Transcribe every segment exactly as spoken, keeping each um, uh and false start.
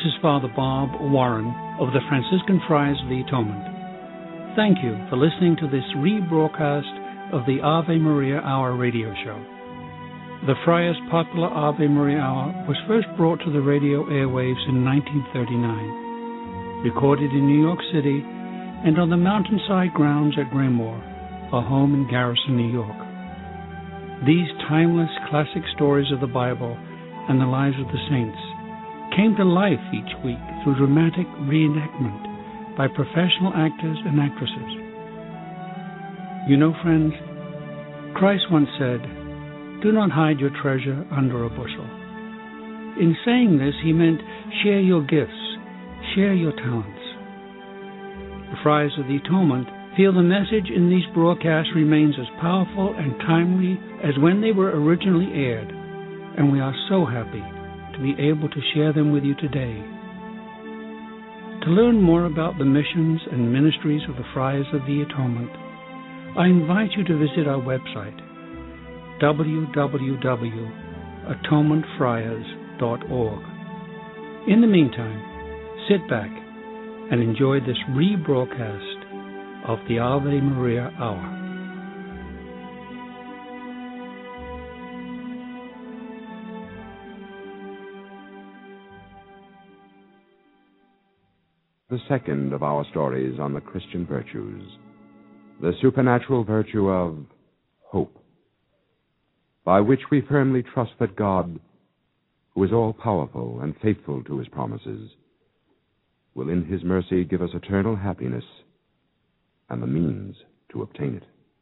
is Father Bob Warren of the Franciscan Friars of the Atonement. Thank you for listening to this rebroadcast of the Ave Maria Hour radio show. The Friars' popular Ave Maria Hour was first brought to the radio airwaves in nineteen thirty-nine, recorded in New York City and on the mountainside grounds at Graymoor, a home in Garrison, New York. These timeless classic stories of the Bible and the lives of the saints came to life each week through dramatic reenactment by professional actors and actresses. You know, friends, Christ once said, "Do not hide your treasure under a bushel." In saying this, he meant share your gifts, share your talents. The Friars of the Atonement feel the message in these broadcasts remains as powerful and timely as when they were originally aired, and we are so happy to be able to share them with you today. To learn more about the missions and ministries of the Friars of the Atonement, I invite you to visit our website, w w w dot atonement friars dot org. In the meantime, sit back and enjoy this rebroadcast of the Ave Maria Hour. The second of our stories on the Christian virtues, the supernatural virtue of hope, by which we firmly trust that God, who is all-powerful and faithful to his promises, will in his mercy give us eternal happiness and the means to obtain it.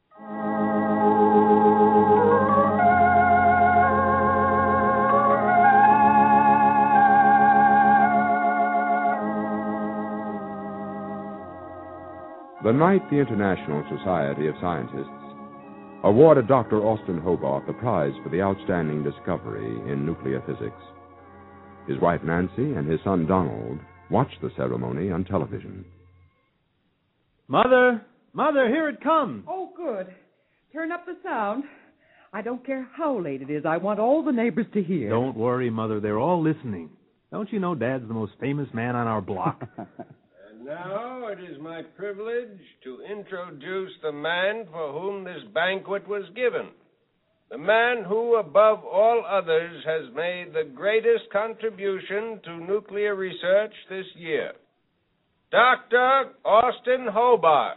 The night the International Society of Scientists awarded Doctor Austin Hobart the prize for the outstanding discovery in nuclear physics, his wife Nancy and his son Donald watched the ceremony on television. Mother! Mother, here it comes! Oh, good. Turn up the sound. I don't care how late it is. I want all the neighbors to hear. Don't worry, Mother. They're all listening. Don't you know Dad's the most famous man on our block? And now it is my privilege to introduce the man for whom this banquet was given. The man who, above all others, has made the greatest contribution to nuclear research this year. Doctor Austin Hobart.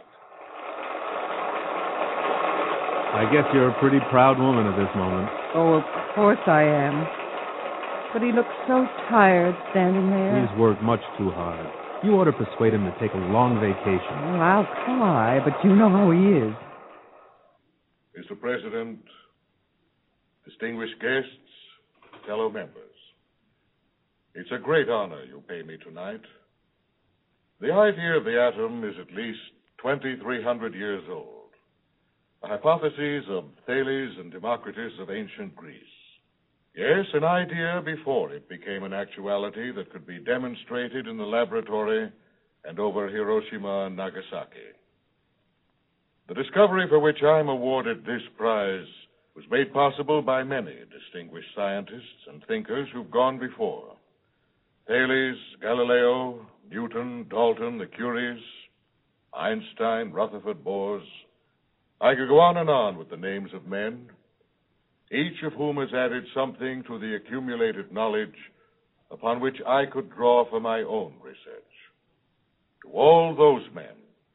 I guess you're a pretty proud woman at this moment. Oh, of course I am. But he looks so tired standing there. He's worked much too hard. You ought to persuade him to take a long vacation. Well, I'll try, but you know how he is. Mister President, distinguished guests, fellow members, it's a great honor you pay me tonight. The idea of the atom is at least twenty-three hundred years old. The hypotheses of Thales and Democritus of ancient Greece. Yes, an idea before it became an actuality that could be demonstrated in the laboratory and over Hiroshima and Nagasaki. The discovery for which I'm awarded this prize was made possible by many distinguished scientists and thinkers who've gone before. Thales, Galileo, Newton, Dalton, the Curies, Einstein, Rutherford, Bose. I could go on and on with the names of men, each of whom has added something to the accumulated knowledge upon which I could draw for my own research. To all those men,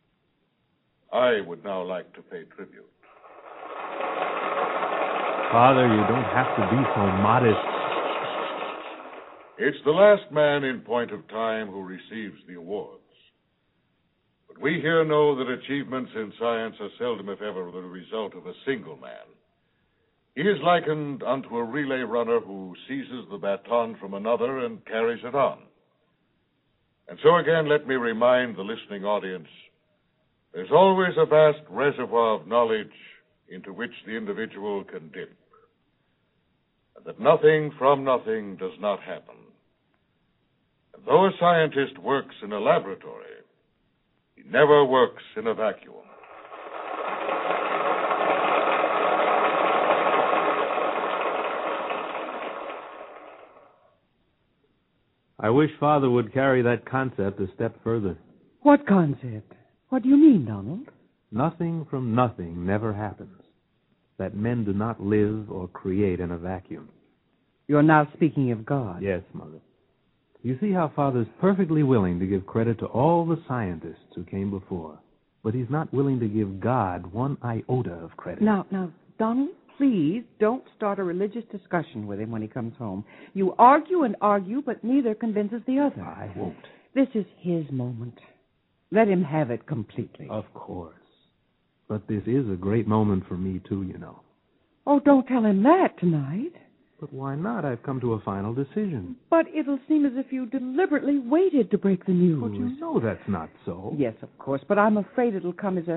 I would now like to pay tribute. Father, you don't have to be so modest. It's the last man in point of time who receives the awards. But we here know that achievements in science are seldom, if ever, the result of a single man. He is likened unto a relay runner who seizes the baton from another and carries it on. And so again, let me remind the listening audience, there's always a vast reservoir of knowledge into which the individual can dip. And that nothing from nothing does not happen. And though a scientist works in a laboratory, he never works in a vacuum. I wish Father would carry that concept a step further. What concept? What do you mean, Donald? Nothing from nothing never happens. That men do not live or create in a vacuum. You're now speaking of God. Yes, Mother. You see how Father's perfectly willing to give credit to all the scientists who came before, but he's not willing to give God one iota of credit. Now, now, Donald, please don't start a religious discussion with him when he comes home. You argue and argue, but neither convinces the other. I won't. This is his moment. Let him have it completely. Of course. But this is a great moment for me, too, you know. Oh, don't tell him that tonight. But why not? I've come to a final decision. But it'll seem as if you deliberately waited to break the news. But you know that's not so. Yes, of course, but I'm afraid it'll come as a...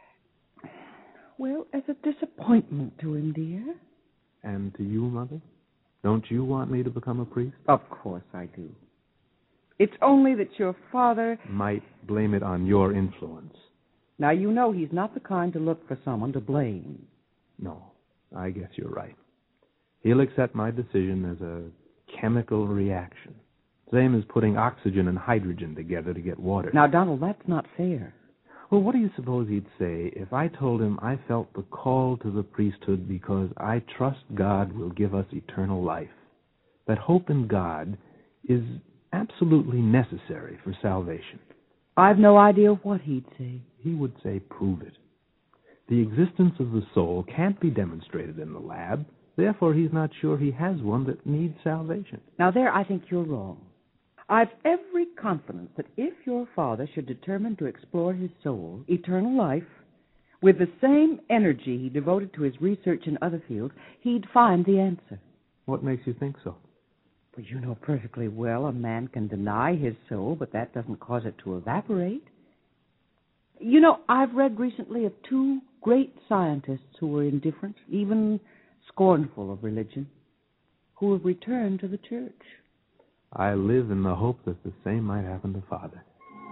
well, as a disappointment to him, dear. And to you, Mother? Don't you want me to become a priest? Of course I do. It's only that your father... might blame it on your influence. Now, you know he's not the kind to look for someone to blame. No, I guess you're right. He'll accept my decision as a chemical reaction. Same as putting oxygen and hydrogen together to get water. Now, Donald, that's not fair. Well, what do you suppose he'd say if I told him I felt the call to the priesthood because I trust God will give us eternal life? That hope in God is absolutely necessary for salvation. I've no idea what he'd say. He would say, prove it. The existence of the soul can't be demonstrated in the lab. Therefore, he's not sure he has one that needs salvation. Now, there I think you're wrong. I've every confidence that if your father should determine to explore his soul, eternal life, with the same energy he devoted to his research in other fields, he'd find the answer. What makes you think so? Well, you know perfectly well a man can deny his soul, but that doesn't cause it to evaporate. You know, I've read recently of two great scientists who were indifferent, even scornful of religion, who have returned to the church. I live in the hope that the same might happen to Father.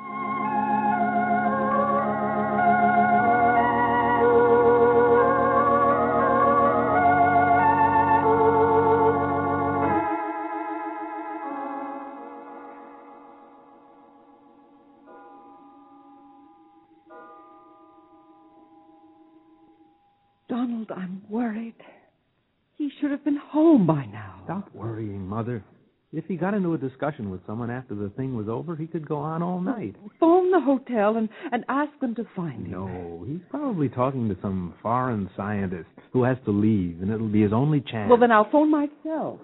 Donald, I'm worried. He should have been home by now. Stop worrying, Mother. If he got into a discussion with someone after the thing was over, he could go on all night. Phone the hotel and, and ask them to find him. No, he's probably talking to some foreign scientist who has to leave, and it'll be his only chance. Well, then I'll phone myself.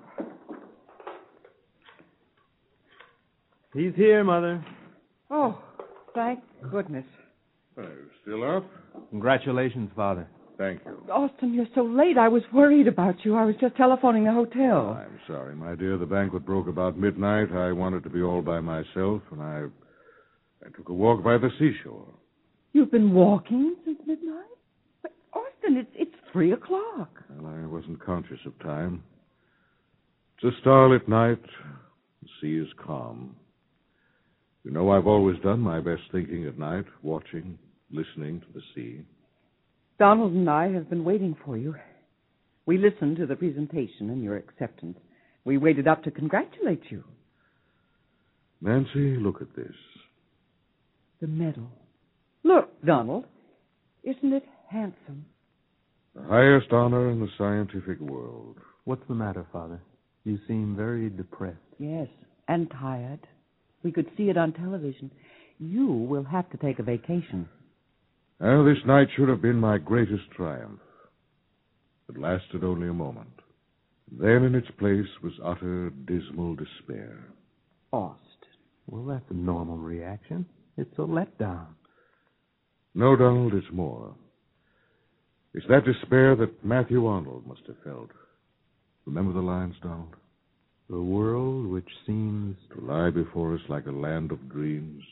He's here, Mother. Oh, thank goodness. Are you still up? Congratulations, Father. Thank you. Austin, you're so late. I was worried about you. I was just telephoning the hotel. I'm sorry, my dear. The banquet broke about midnight. I wanted to be all by myself, and I I took a walk by the seashore. You've been walking since midnight? But, Austin, it's, it's three o'clock. Well, I wasn't conscious of time. It's a starlit night. The sea is calm. You know, I've always done my best thinking at night, watching, listening to the sea. Donald and I have been waiting for you. We listened to the presentation and your acceptance. We waited up to congratulate you. Nancy, look at this. The medal. Look, Donald. Isn't it handsome? The highest honor in the scientific world. What's the matter, Father? You seem very depressed. Yes, and tired. We could see it on television. You will have to take a vacation. Well, this night should have been my greatest triumph. It lasted only a moment. Then in its place was utter dismal despair. Austin. Well, that's a normal reaction. It's a letdown. No, Donald, it's more. It's that despair that Matthew Arnold must have felt. Remember the lines, Donald? The world which seems to lie before us like a land of dreams.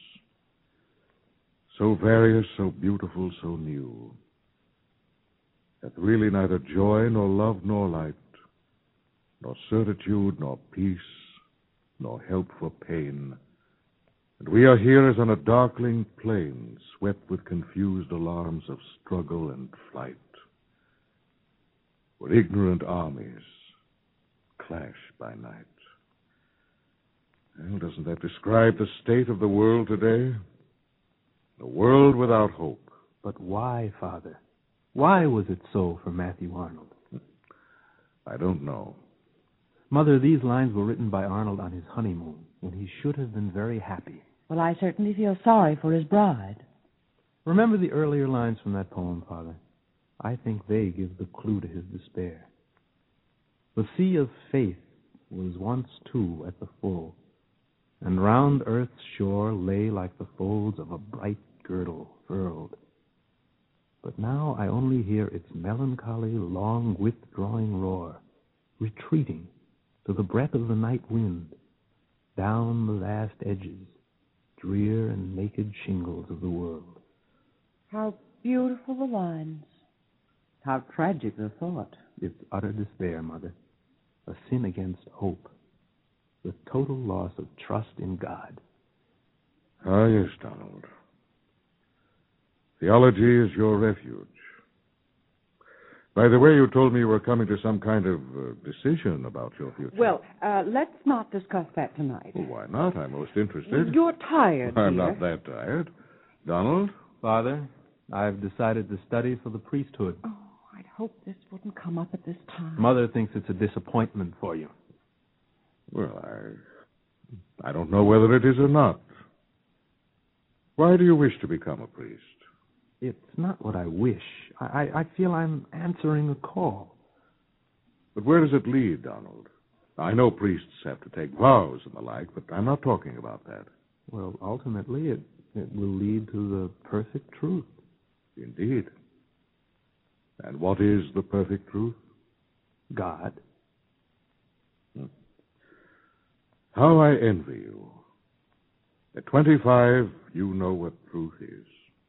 So various, so beautiful, so new. Hath really neither joy, nor love, nor light, nor certitude, nor peace, nor help for pain. And we are here as on a darkling plain, swept with confused alarms of struggle and flight, where ignorant armies clash by night. Well, doesn't that describe the state of the world today? A world without hope. But why, Father? Why was it so for Matthew Arnold? I don't know. Mother, these lines were written by Arnold on his honeymoon, when he should have been very happy. Well, I certainly feel sorry for his bride. Remember the earlier lines from that poem, Father? I think they give the clue to his despair. The sea of faith was once too at the full, and round earth's shore lay like the folds of a bright girdle furled. But now I only hear its melancholy, long withdrawing roar, retreating to the breath of the night wind, down the vast edges, drear and naked shingles of the world. How beautiful the lines. How tragic the thought. It's utter despair, Mother, a sin against hope, the total loss of trust in God. Ah, yes, Donald. Theology is your refuge. By the way, you told me you were coming to some kind of uh, decision about your future. Well, uh, let's not discuss that tonight. Well, why not? I'm most interested. You're tired, I'm dear. not that tired. Donald? Father, I've decided to study for the priesthood. Oh, I'd hope this wouldn't come up at this time. Mother thinks it's a disappointment for you. Well, I... I don't know whether it is or not. Why do you wish to become a priest? It's not what I wish. I, I, I feel I'm answering a call. But where does it lead, Donald? I know priests have to take vows and the like, but I'm not talking about that. Well, ultimately, it, it will lead to the perfect truth. Indeed. And what is the perfect truth? God. Hmm. How I envy you. At twenty-five, you know what truth is.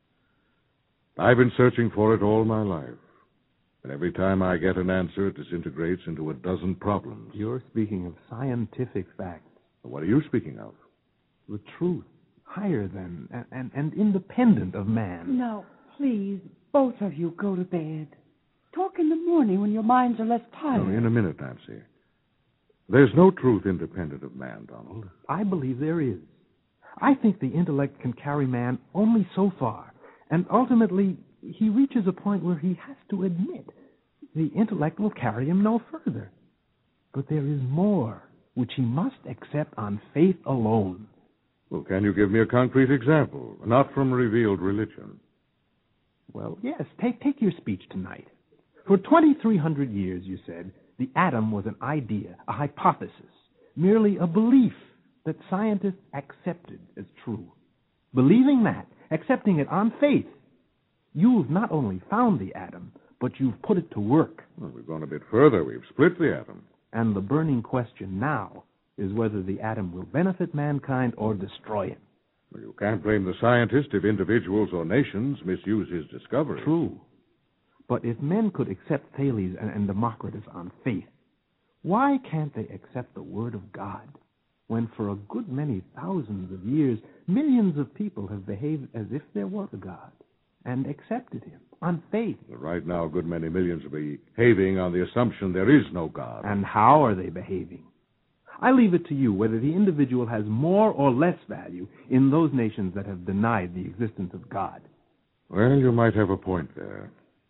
I've been searching for it all my life. And every time I get an answer, it disintegrates into a dozen problems. You're speaking of scientific facts. What are you speaking of? The truth, higher than and, and, and independent of man. No, please, both of you go to bed. Talk in the morning when your minds are less tired. No, in a minute, Nancy. There's no truth independent of man, Donald. I believe there is. I think the intellect can carry man only so far. And ultimately, he reaches a point where he has to admit the intellect will carry him no further. But there is more, which he must accept on faith alone. Well, can you give me a concrete example, not from revealed religion? Well, yes, take, take your speech tonight. For twenty-three hundred years, you said, the atom was an idea, a hypothesis, merely a belief that scientists accepted as true. Believing that, accepting it on faith, you've not only found the atom, but you've put it to work. Well, we've gone a bit further. We've split the atom. And the burning question now is whether the atom will benefit mankind or destroy it. Well, you can't blame the scientist if individuals or nations misuse his discovery. True. But if men could accept Thales and, and Democritus on faith, why can't they accept the Word of God, when for a good many thousands of years, millions of people have behaved as if there was a God and accepted him on faith? Well, right now, a good many millions are behaving on the assumption there is no God. And how are they behaving? I leave it to you whether the individual has more or less value in those nations that have denied the existence of God. Well, you might have a point there.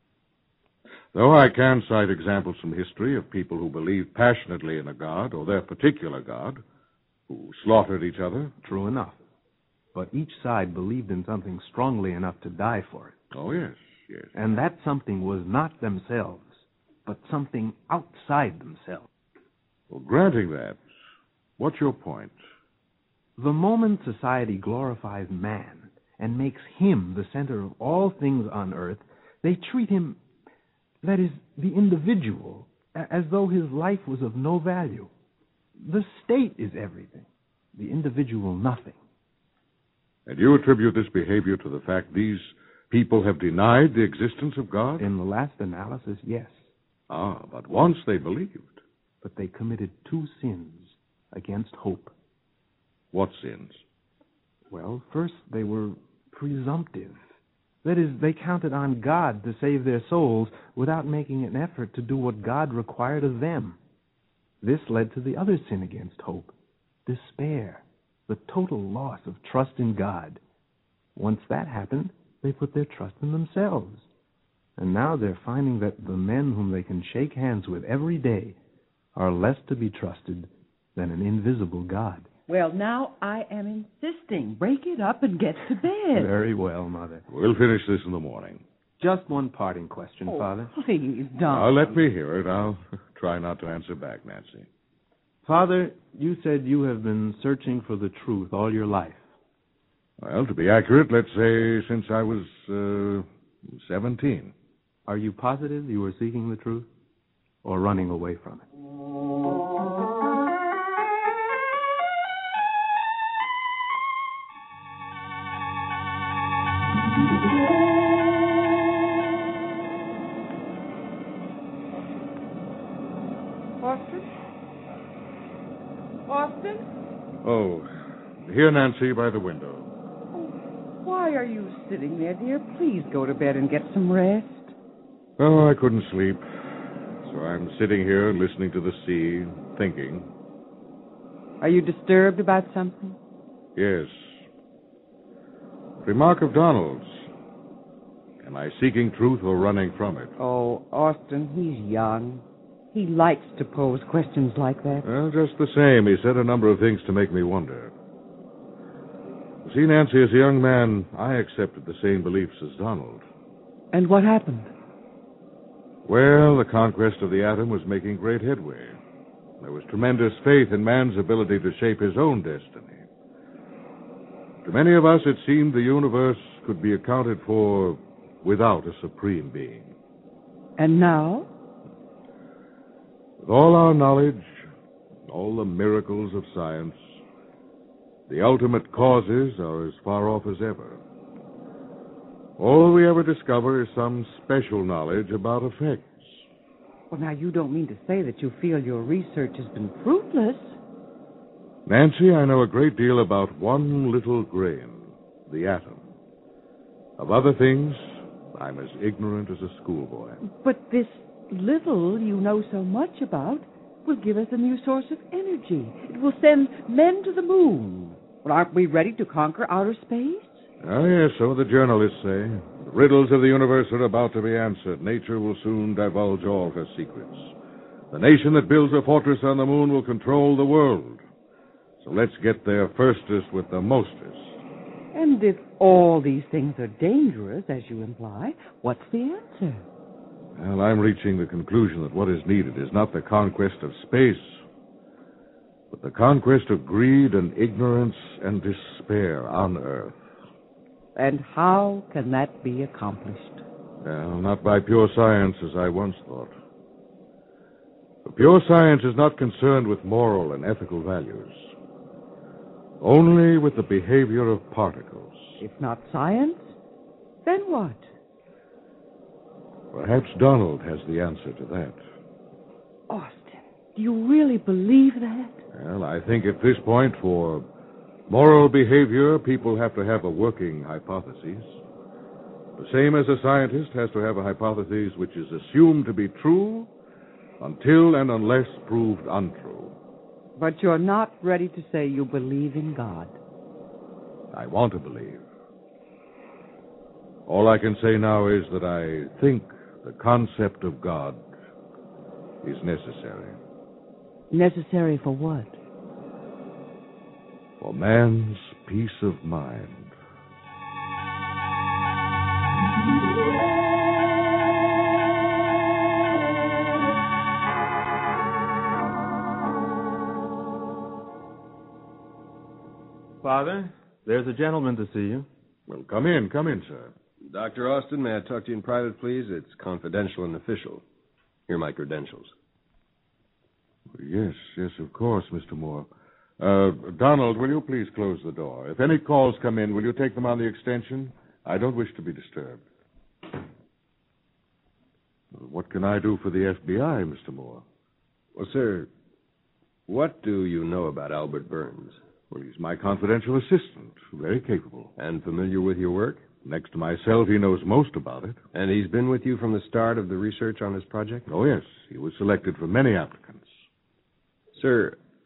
Though I can cite examples from history of people who believed passionately in a God, or their particular God, who slaughtered each other. True enough. But each side believed in something strongly enough to die for it. Oh, yes, yes. And that something was not themselves, but something outside themselves. Well, granting that, what's your point? The moment society glorifies man and makes him the center of all things on earth, they treat him, that is, the individual, as though his life was of no value. The state is everything, the individual nothing. And you attribute this behavior to the fact these people have denied the existence of God? In the last analysis, yes. Ah, but once they believed. But they committed two sins against hope. What sins? Well, first, they were presumptive. That is, they counted on God to save their souls without making an effort to do what God required of them. This led to the other sin against hope, despair, the total loss of trust in God. Once that happened, they put their trust in themselves. And now they're finding that the men whom they can shake hands with every day are less to be trusted than an invisible God. Well, now I am insisting. Break it up and get to bed. Very well, Mother. We'll finish this in the morning. Just one parting question, Oh, Father. please, Don. Now, let me hear it. I'll try not to answer back, Nancy. Father, you said you have been searching for the truth all your life. Well, to be accurate, let's say since I was uh, seventeen. Are you positive you were seeking the truth or running away from it? Austin? Austin? Oh, here, Nancy, by the window. Why are you sitting there, dear? Please go to bed and get some rest. Oh, I couldn't sleep. So I'm sitting here listening to the sea, thinking. Are you disturbed about something? Yes. Remark of Donald's. Am I seeking truth or running from it? Oh, Austin, he's young. He likes to pose questions like that. Well, just the same, he said a number of things to make me wonder. You see, Nancy, as a young man, I accepted the same beliefs as Donald. And what happened? Well, the conquest of the atom was making great headway. There was tremendous faith in man's ability to shape his own destiny. To many of us, it seemed the universe could be accounted for without a supreme being. And now? With all our knowledge, all the miracles of science, the ultimate causes are as far off as ever. All we ever discover is some special knowledge about effects. Well, now, you don't mean to say that you feel your research has been fruitless. Nancy, I know a great deal about one little grain, the atom. Of other things, I'm as ignorant as a schoolboy. But this little you know so much about will give us a new source of energy. It will send men to the moon. Well, aren't we ready to conquer outer space? Oh, yes, so the journalists say. The riddles of the universe are about to be answered. Nature will soon divulge all her secrets. The nation that builds a fortress on the moon will control the world. So let's get there firstest with the mostest. And if all these things are dangerous, as you imply, what's the answer? Well, I'm reaching the conclusion that what is needed is not the conquest of space, but the conquest of greed and ignorance and despair on Earth. And how can that be accomplished? Well, not by pure science, as I once thought. For pure science is not concerned with moral and ethical values, only with the behavior of particles. If not science, then what? Perhaps Donald has the answer to that. Austin, do you really believe that? Well, I think at this point, for moral behavior, people have to have a working hypothesis. The same as a scientist has to have a hypothesis which is assumed to be true until and unless proved untrue. But you're not ready to say you believe in God. I want to believe. All I can say now is that I think the concept of God is necessary. Necessary for what? For man's peace of mind. Father, there's a gentleman to see you. Well, come in, come in, sir. Doctor Austin, may I talk to you in private, please? It's confidential and official. Here are my credentials. Yes, yes, of course, Mister Moore. Uh, Donald, will you please close the door? If any calls come in, will you take them on the extension? I don't wish to be disturbed. What can I do for the F B I, Mister Moore? Well, sir, what do you know about Albert Burns? Well, he's my confidential assistant, very capable. And familiar with your work? Next to myself, he knows most about it. And he's been with you from the start of the research on this project? Oh, yes. He was selected from many applicants. Sir,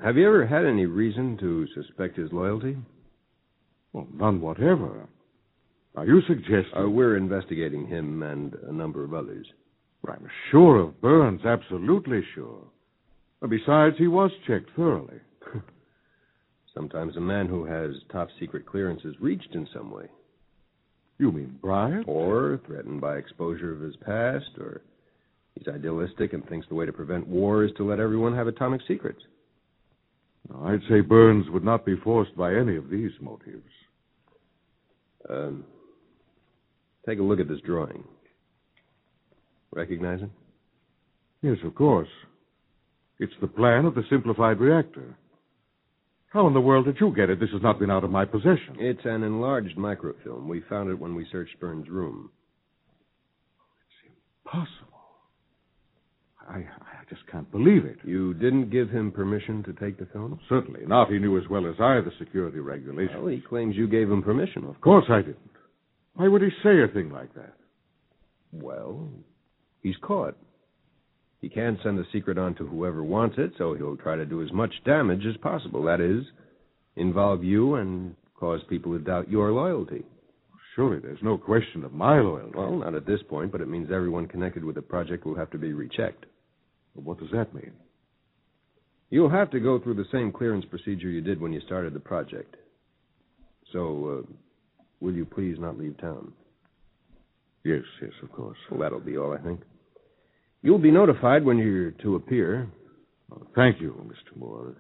Have you ever had any reason to suspect his loyalty? Well, none whatever. Are you suggesting... Uh, we're investigating him and a number of others. I'm sure of Burns, absolutely sure. Besides, he was checked thoroughly. Sometimes a man who has top-secret clearance is reached in some way. You mean Bryant? Or threatened by exposure of his past, or he's idealistic and thinks the way to prevent war is to let everyone have atomic secrets. No, I'd say Burns would not be forced by any of these motives. Um, take a look at this drawing. Recognize it? Yes, of course. It's the plan of the simplified reactor. How in the world did you get it? This has not been out of my possession. It's an enlarged microfilm. We found it when we searched Burns' room. It's impossible. I, I just can't believe it. You didn't give him permission to take the film? Certainly not. He knew as well as I the security regulations. Well, he claims you gave him permission. Of course I didn't. Why would he say a thing like that? Well, he's caught. He can't send the secret on to whoever wants it, so he'll try to do as much damage as possible. That is, involve you and cause people to doubt your loyalty. Surely there's no question of my loyalty. Well, not at this point, but it means everyone connected with the project will have to be rechecked. What does that mean? You'll have to go through the same clearance procedure you did when you started the project. So, uh, will you please not leave town? Yes, yes, of course. Well, that'll be all, I think. You'll be notified when you're to appear. Oh, thank you, Mister Moore.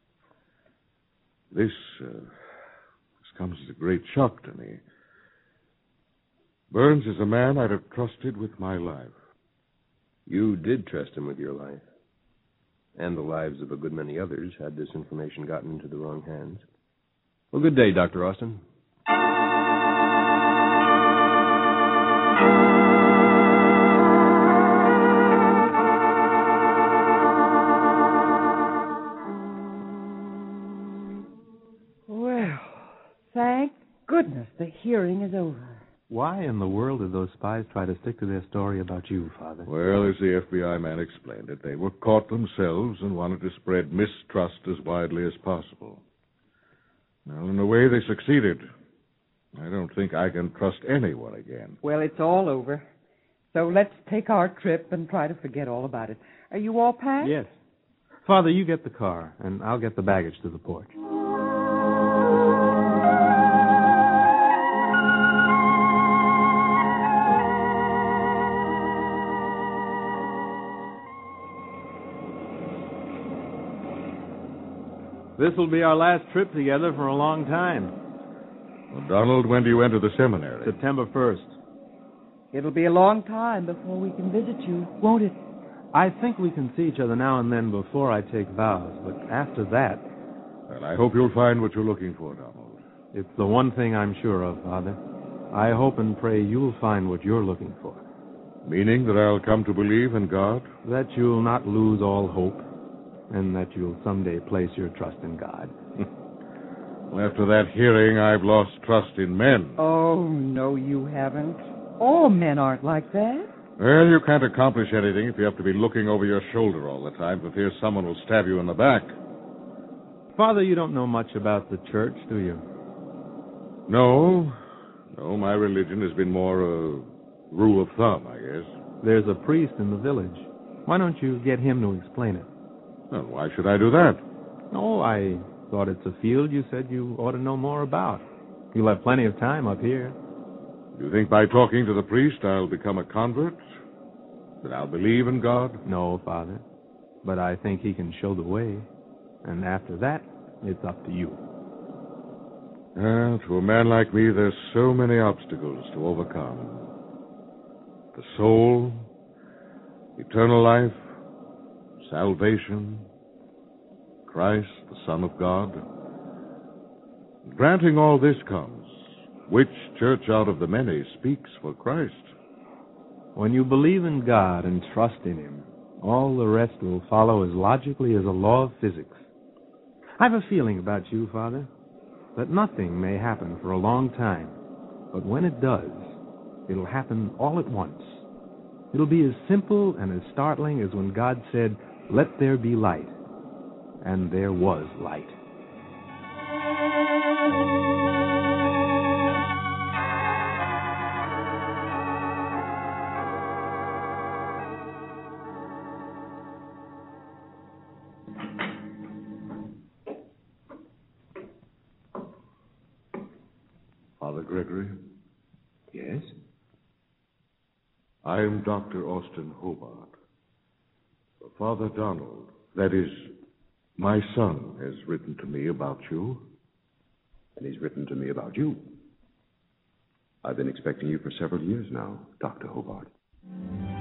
This, uh, this comes as a great shock to me. Burns is a man I'd have trusted with my life. You did trust him with your life. And the lives of a good many others had this information gotten into the wrong hands. Well, good day, Doctor Austin. Well, thank goodness the hearing is over. Why in the world did those spies try to stick to their story about you, Father? Well, as the F B I man explained it, they were caught themselves and wanted to spread mistrust as widely as possible. Well, in a way, they succeeded. I don't think I can trust anyone again. Well, it's all over. So let's take our trip and try to forget all about it. Are you all packed? Yes. Father, you get the car, and I'll get the baggage to the porch. This will be our last trip together for a long time. Well, Donald, when do you enter the seminary? September first. It'll be a long time before we can visit you, won't it? I think we can see each other now and then before I take vows, but after that... Well, I hope you'll find what you're looking for, Donald. It's the one thing I'm sure of, Father. I hope and pray you'll find what you're looking for. Meaning that I'll come to believe in God? That you'll not lose all hope, and that you'll someday place your trust in God. Well, after that hearing, I've lost trust in men. Oh, no, you haven't. All men aren't like that. Well, you can't accomplish anything if you have to be looking over your shoulder all the time for fear someone will stab you in the back. Father, you don't know much about the church, do you? No. No, my religion has been more a rule of thumb, I guess. There's a priest in the village. Why don't you get him to explain it? Well, why should I do that? Oh, I thought it's a field you said you ought to know more about. You'll have plenty of time up here. You think by talking to the priest I'll become a convert? That I'll believe in God? No, Father. But I think he can show the way. And after that, it's up to you. Well, to a man like me, there's so many obstacles to overcome. The soul, eternal life, salvation, Christ, the Son of God. Granting all this comes, which church out of the many speaks for Christ? When you believe in God and trust in Him, all the rest will follow as logically as a law of physics. I have a feeling about you, Father, that nothing may happen for a long time, but when it does, it'll happen all at once. It'll be as simple and as startling as when God said, "Let there be light." and there was light. Father Gregory? Yes? I am Doctor Austin Hobart. Father Donald, that is, my son, has written to me about you. And he's written to me about you. I've been expecting you for several years now, Doctor Hobart.